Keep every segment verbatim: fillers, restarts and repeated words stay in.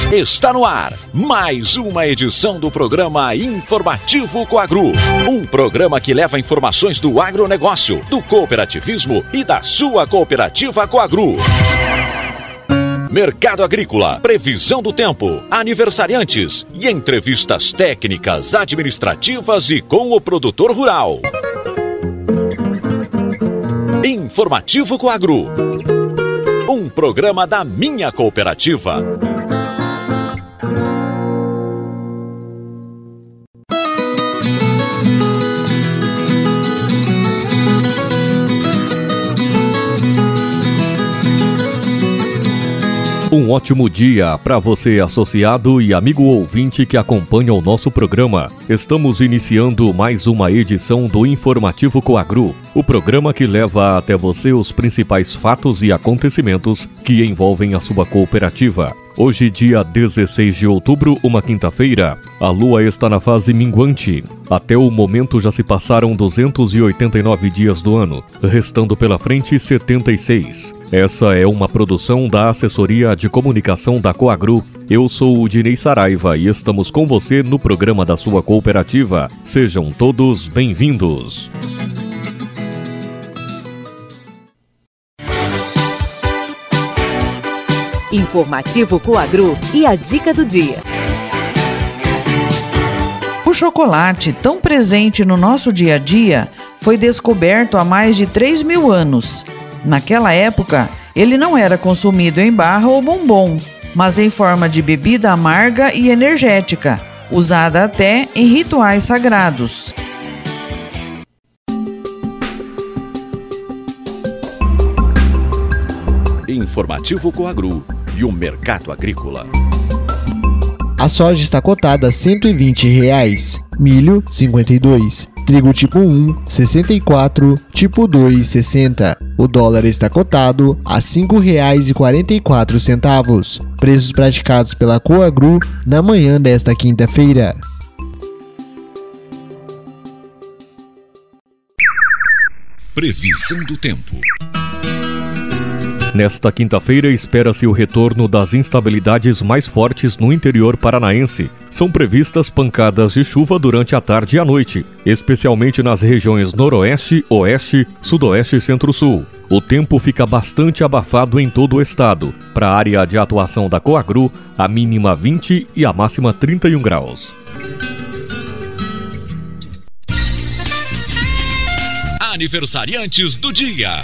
Está no ar mais uma edição do programa Informativo Coagro. Um programa que leva informações do agronegócio, do cooperativismo e da sua cooperativa Coagro. Mercado agrícola, previsão do tempo, aniversariantes e entrevistas técnicas, administrativas e com o produtor rural. Informativo Coagro. Um programa da minha cooperativa. Um ótimo dia para você, associado e amigo ouvinte que acompanha o nosso programa. Estamos iniciando mais uma edição do Informativo Coagro, o programa que leva até você os principais fatos e acontecimentos que envolvem a sua cooperativa. Hoje, dia dezesseis de outubro, uma quinta-feira, a lua está na fase minguante. Até o momento já se passaram duzentos e oitenta e nove dias do ano, restando pela frente setenta e seis. Essa é uma produção da Assessoria de Comunicação da Coagro. Eu sou o Dinei Saraiva e estamos com você no programa da sua cooperativa. Sejam todos bem-vindos. Informativo Coagro e a dica do dia. O chocolate, tão presente no nosso dia a dia, foi descoberto há mais de três mil anos. Naquela época, ele não era consumido em barra ou bombom, mas em forma de bebida amarga e energética, usada até em rituais sagrados. Informativo Coagro e o mercado agrícola. A soja está cotada a cento e vinte reais, milho cinquenta e dois, trigo tipo um sessenta e quatro, tipo dois sessenta. O dólar está cotado a cinco reais e quarenta e quatro centavos. Preços praticados pela Coagro na manhã desta quinta-feira. Previsão do tempo. Nesta quinta-feira, espera-se o retorno das instabilidades mais fortes no interior paranaense. São previstas pancadas de chuva durante a tarde e a noite, especialmente nas regiões noroeste, oeste, sudoeste e centro-sul. O tempo fica bastante abafado em todo o estado. Para a área de atuação da Coagro, a mínima vinte e a máxima trinta e um graus. Aniversariantes do dia.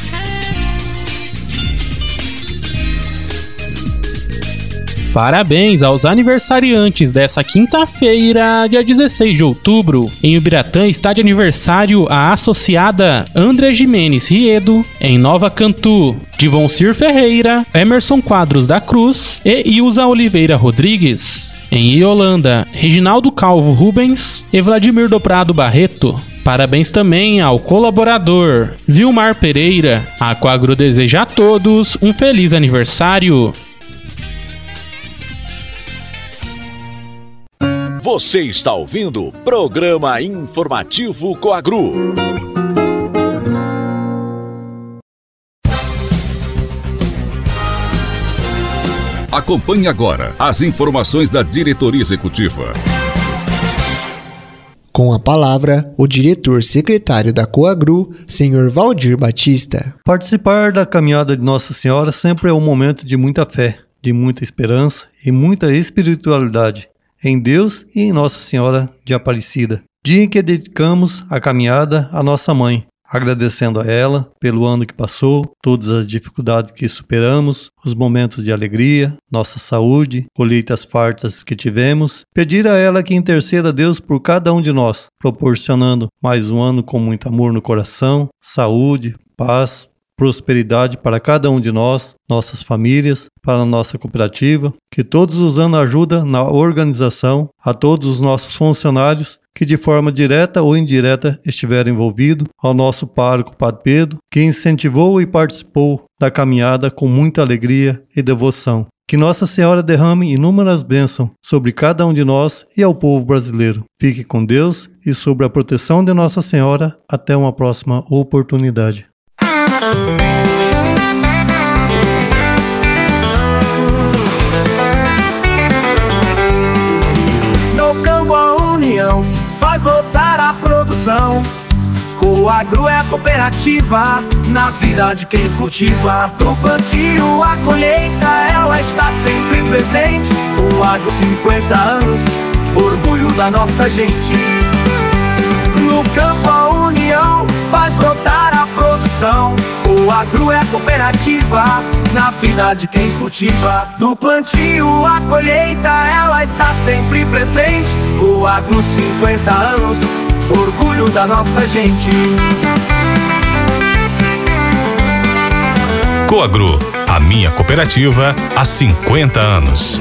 Parabéns aos aniversariantes dessa quinta-feira, dia dezesseis de outubro. Em Ubiratã está de aniversário a associada André Jimenez Riedo. Em Nova Cantu, Divoncir Ferreira, Emerson Quadros da Cruz e Ilza Oliveira Rodrigues. Em Iolanda, Reginaldo Calvo Rubens e Vladimir do Prado Barreto. Parabéns também ao colaborador Vilmar Pereira. A Coagro deseja a todos um feliz aniversário. Você está ouvindo o programa Informativo Coagro. Acompanhe agora as informações da diretoria executiva. Com a palavra, o diretor secretário da Coagro, senhor Valdir Batista. Participar da caminhada de Nossa Senhora sempre é um momento de muita fé, de muita esperança e muita espiritualidade em Deus e em Nossa Senhora de Aparecida. Dia em que dedicamos a caminhada à nossa mãe, agradecendo a ela pelo ano que passou, todas as dificuldades que superamos, os momentos de alegria, nossa saúde, colheitas fartas que tivemos, pedir a ela que interceda a Deus por cada um de nós, proporcionando mais um ano com muito amor no coração, saúde, paz, prosperidade para cada um de nós, nossas famílias, para a nossa cooperativa, que todos os anos ajuda na organização, a todos os nossos funcionários que de forma direta ou indireta estiveram envolvidos, ao nosso pároco Padre Pedro, que incentivou e participou da caminhada com muita alegria e devoção. Que Nossa Senhora derrame inúmeras bênçãos sobre cada um de nós e ao povo brasileiro. Fique com Deus e sob a proteção de Nossa Senhora. Até uma próxima oportunidade. Coagro é a cooperativa na vida de quem cultiva. Do plantio à colheita, ela está sempre presente. Coagro, cinquenta anos, orgulho da nossa gente. No campo a união faz brotar a produção. Coagro é a cooperativa na vida de quem cultiva. Do plantio à colheita, ela está sempre presente. Coagro, cinquenta anos, orgulho da nossa gente. Coagro, a minha cooperativa há cinquenta anos.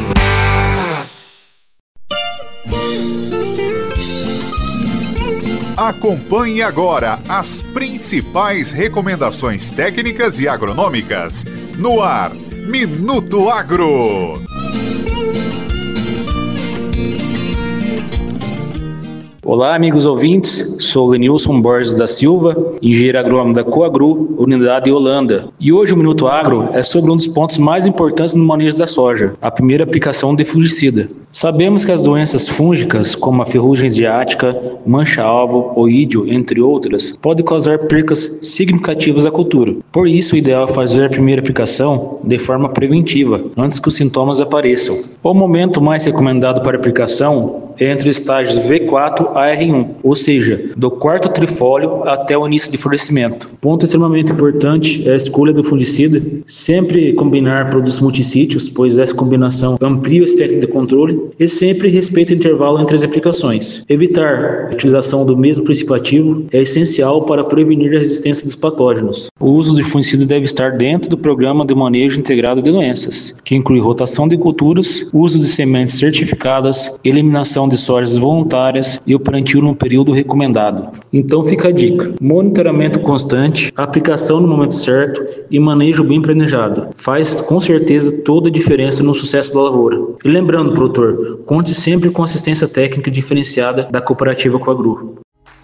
Acompanhe agora as principais recomendações técnicas e agronômicas. No ar, Minuto Agro. Olá, amigos ouvintes, sou Lenilson Borges da Silva, engenheiro agrônomo da Coagro, unidade Holanda. E hoje o Minuto Agro é sobre um dos pontos mais importantes no manejo da soja, a primeira aplicação de fungicida. Sabemos que as doenças fúngicas, como a ferrugem asiática, mancha-alvo, oídio, entre outras, podem causar percas significativas à cultura. Por isso, o ideal é fazer a primeira aplicação de forma preventiva, antes que os sintomas apareçam. O momento mais recomendado para aplicação é entre os estágios V quatro a R um, ou seja, do quarto trifólio até o início de florescimento. Ponto extremamente importante é a escolha do fungicida, sempre combinar produtos multissítios, pois essa combinação amplia o espectro de controle, e sempre respeita o intervalo entre as aplicações. Evitar a utilização do mesmo princípio ativo é essencial para prevenir a resistência dos patógenos. O uso de fungicida deve estar dentro do programa de manejo integrado de doenças, que inclui rotação de culturas, uso de sementes certificadas, eliminação de sojas voluntárias e o plantio no período recomendado. Então fica a dica: monitoramento constante, aplicação no momento certo e manejo bem planejado. Faz com certeza toda a diferença no sucesso da lavoura. E lembrando, produtor, conte sempre com assistência técnica diferenciada da cooperativa Coagro.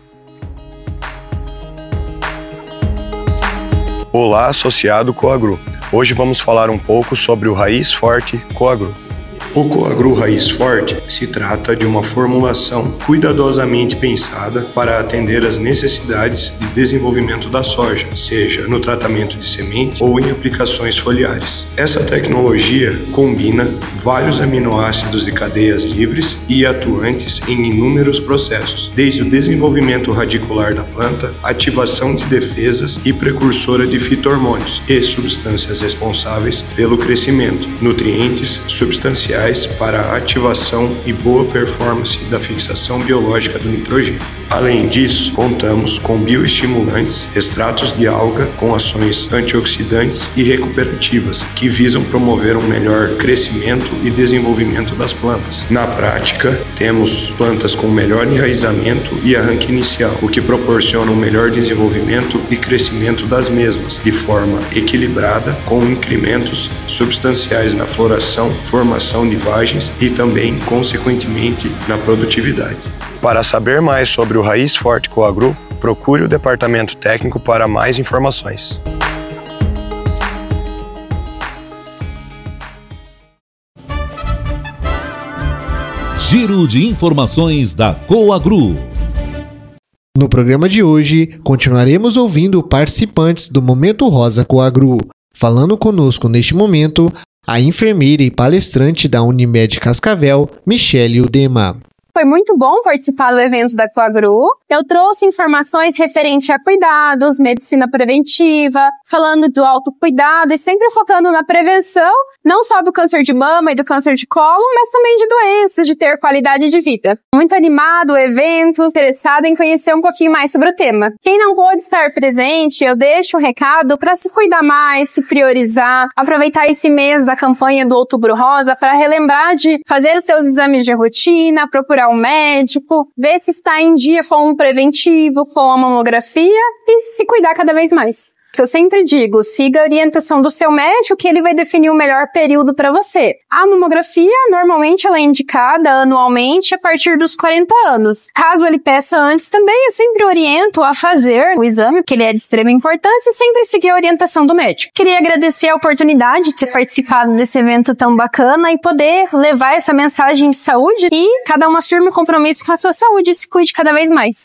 Olá, associado Coagro. Hoje vamos falar um pouco sobre o Raiz Forte Coagro. O Coagro Raiz Forte se trata de uma formulação cuidadosamente pensada para atender às necessidades de desenvolvimento da soja, seja no tratamento de semente ou em aplicações foliares. Essa tecnologia combina vários aminoácidos de cadeias livres e atuantes em inúmeros processos, desde o desenvolvimento radicular da planta, ativação de defesas e precursora de fito-hormônios e substâncias responsáveis pelo crescimento, nutrientes substanciais para a ativação e boa performance da fixação biológica do nitrogênio. Além disso, contamos com bioestimulantes, extratos de alga com ações antioxidantes e recuperativas que visam promover um melhor crescimento e desenvolvimento das plantas. Na prática, temos plantas com melhor enraizamento e arranque inicial, o que proporciona um melhor desenvolvimento e crescimento das mesmas, de forma equilibrada, com incrementos substanciais na floração, formação de vagens e também, consequentemente, na produtividade. Para saber mais sobre o Raiz Forte Coagro, procure o departamento técnico para mais informações. Giro de informações da Coagro. No programa de hoje, continuaremos ouvindo participantes do Momento Rosa Coagro. Falando conosco neste momento, a enfermeira e palestrante da Unimed Cascavel, Michele Udema. Foi muito bom participar do evento da Coagro. Eu trouxe informações referentes a cuidados, medicina preventiva, falando do autocuidado e sempre focando na prevenção, não só do câncer de mama e do câncer de colo, mas também de doenças, de ter qualidade de vida. Muito animado o evento, interessado em conhecer um pouquinho mais sobre o tema. Quem não pôde estar presente, eu deixo um recado para se cuidar mais, se priorizar, aproveitar esse mês da campanha do Outubro Rosa para relembrar de fazer os seus exames de rotina, procurar um médico, ver se está em dia com um preventivo, com a mamografia e se cuidar cada vez mais. Eu sempre digo, siga a orientação do seu médico que ele vai definir o melhor período para você. A mamografia, normalmente, ela é indicada anualmente a partir dos quarenta anos. Caso ele peça antes também, eu sempre oriento a fazer o exame, porque ele é de extrema importância, e sempre seguir a orientação do médico. Queria agradecer a oportunidade de ter participado desse evento tão bacana e poder levar essa mensagem de saúde e cada uma firme compromisso com a sua saúde e se cuide cada vez mais.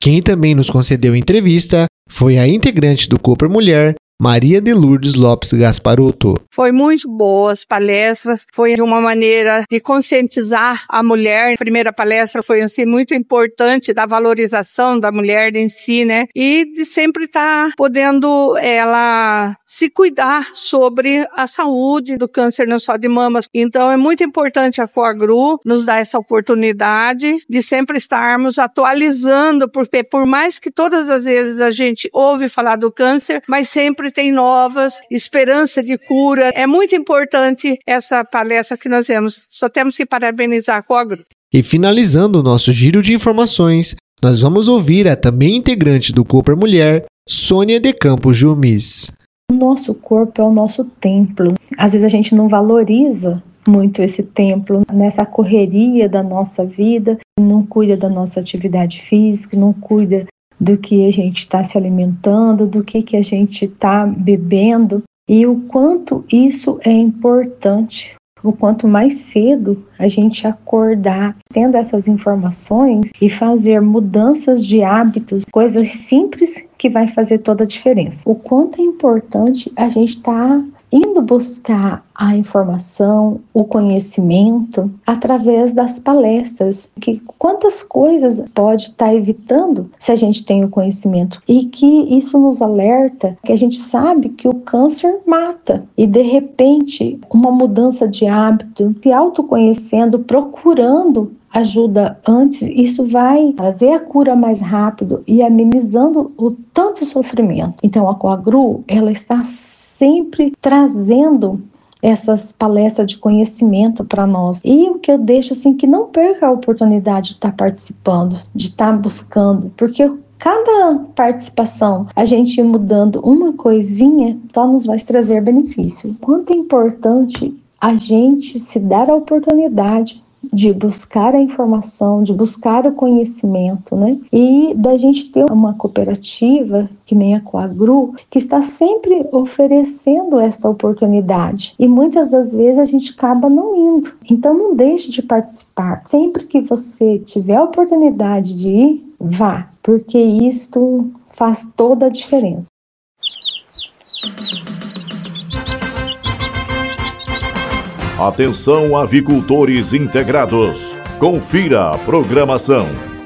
Quem também nos concedeu entrevista foi a integrante do Cooper Mulher, Maria de Lourdes Lopes Gasparotto. Foi muito boa as palestras, foi de uma maneira de conscientizar a mulher. A primeira palestra foi assim muito importante da valorização da mulher em si, né? E de sempre estar podendo ela se cuidar sobre a saúde do câncer não só de mamas. Então é muito importante a Coagru nos dar essa oportunidade de sempre estarmos atualizando, porque por mais que todas as vezes a gente ouve falar do câncer, mas sempre tem novas, esperança de cura. É muito importante essa palestra que nós temos. Só temos que parabenizar a Coagru. E finalizando o nosso giro de informações, nós vamos ouvir a também integrante do Cooper Mulher, Sônia de Campos Jumes. O nosso corpo é o nosso templo. Às vezes a gente não valoriza muito esse templo nessa correria da nossa vida, não cuida da nossa atividade física, não cuida do que a gente está se alimentando, do que, que a gente está bebendo, e o quanto isso é importante. O quanto mais cedo a gente acordar tendo essas informações e fazer mudanças de hábitos, coisas simples que vai fazer toda a diferença. O quanto é importante a gente estar tá indo buscar a informação, o conhecimento através das palestras, que quantas coisas pode estar tá evitando se a gente tem o conhecimento, e que isso nos alerta que a gente sabe que o câncer mata, e de repente uma mudança de hábito, se autoconhecendo, procurando ajuda antes, isso vai trazer a cura mais rápido e amenizando o tanto sofrimento. Então a Coagru, ela está sempre trazendo essas palestras de conhecimento para nós. E o que eu deixo assim, que não perca a oportunidade de estar participando, de estar buscando, porque cada participação, a gente ir mudando uma coisinha, só nos vai trazer benefício. Quanto é importante a gente se dar a oportunidade de buscar a informação, de buscar o conhecimento, né? E da gente ter uma cooperativa, que nem a Coagru, que está sempre oferecendo esta oportunidade. E muitas das vezes a gente acaba não indo. Então não deixe de participar. Sempre que você tiver a oportunidade de ir, vá, porque isto faz toda a diferença. Atenção, avicultores integrados. Confira a programação.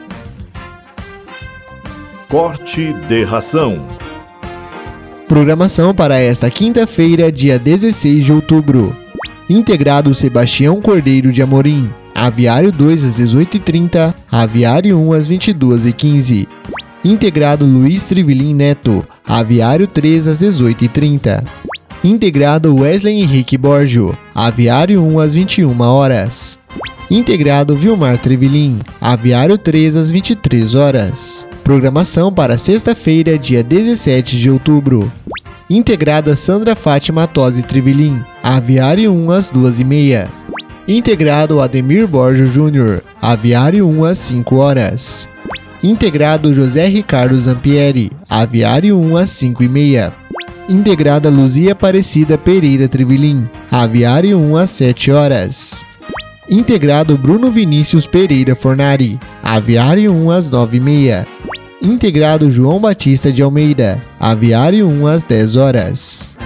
Corte de ração. Programação para esta quinta-feira, dia dezesseis de outubro. Integrado Sebastião Cordeiro de Amorim. Aviário dois às dezoito e trinta, Aviário um às vinte e duas e quinze. Integrado Luiz Trivelin Neto. Aviário três às dezoito e trinta. Integrado Wesley Henrique Borgio, Aviário um às vinte e uma horas. Integrado Vilmar Trevelin, Aviário três às vinte e três horas. Programação para sexta-feira, dia dezessete de outubro. Integrada Sandra Fátima Tosi Trevelin, Aviário um às duas e meia. Integrado Ademir Borgio Júnior, Aviário um às cinco horas. Integrado José Ricardo Zampieri, Aviário um às cinco e meia. Integrada Luzia Aparecida Pereira Trevelin, Aviário um às sete horas. Integrado Bruno Vinícius Pereira Fornari, Aviário um às nove e meia. Integrado João Batista de Almeida, Aviário um às dez horas.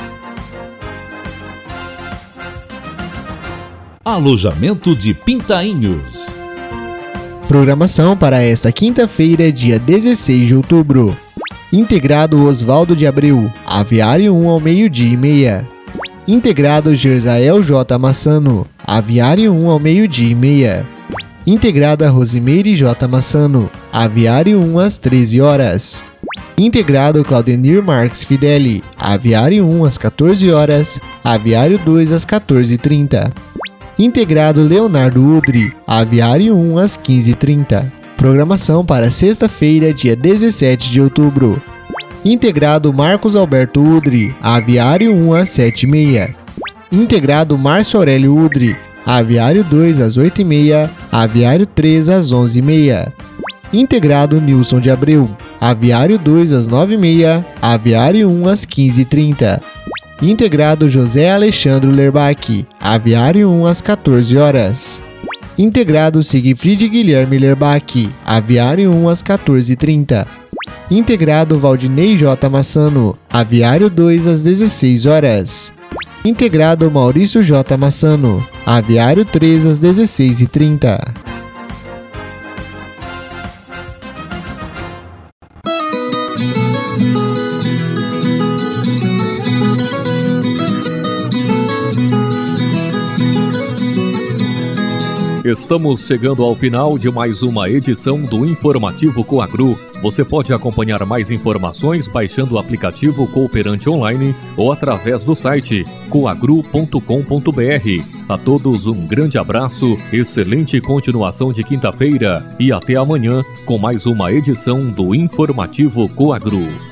Alojamento de Pintainhos. Programação para esta quinta-feira, dia dezesseis de outubro. Integrado Oswaldo de Abreu, Aviário um ao meio-dia e meia. Integrado Gerzael J. Massano, Aviário um ao meio-dia e meia. Integrada Rosimeire J. Massano, Aviário um às treze horas. Integrado Claudenir Marques Fideli, Aviário um às quatorze horas, Aviário dois às quatorze e trinta. Integrado Leonardo Udri, Aviário um às quinze e trinta. Programação para sexta-feira, dia dezessete de outubro. Integrado Marcos Alberto Udri, Aviário um às sete e meia. Integrado Márcio Aurélio Udri, Aviário dois às oito e meia, Aviário três às onze e meia. Integrado Nilson de Abreu, Aviário dois às nove e meia, Aviário um às quinze e trinta. Integrado José Alexandre Lerbach, Aviário um às quatorze horas. Integrado Siegfried Guilherme Lerbach, Aviário um às quatorze e trinta. Integrado Valdinei J. Massano, Aviário dois às dezesseis horas. Integrado Maurício J. Massano, Aviário três às dezesseis e trinta. Estamos chegando ao final de mais uma edição do Informativo Coagru. Você pode acompanhar mais informações baixando o aplicativo Cooperante Online ou através do site coagru ponto com ponto br. A todos um grande abraço, excelente continuação de quinta-feira e até amanhã com mais uma edição do Informativo Coagru.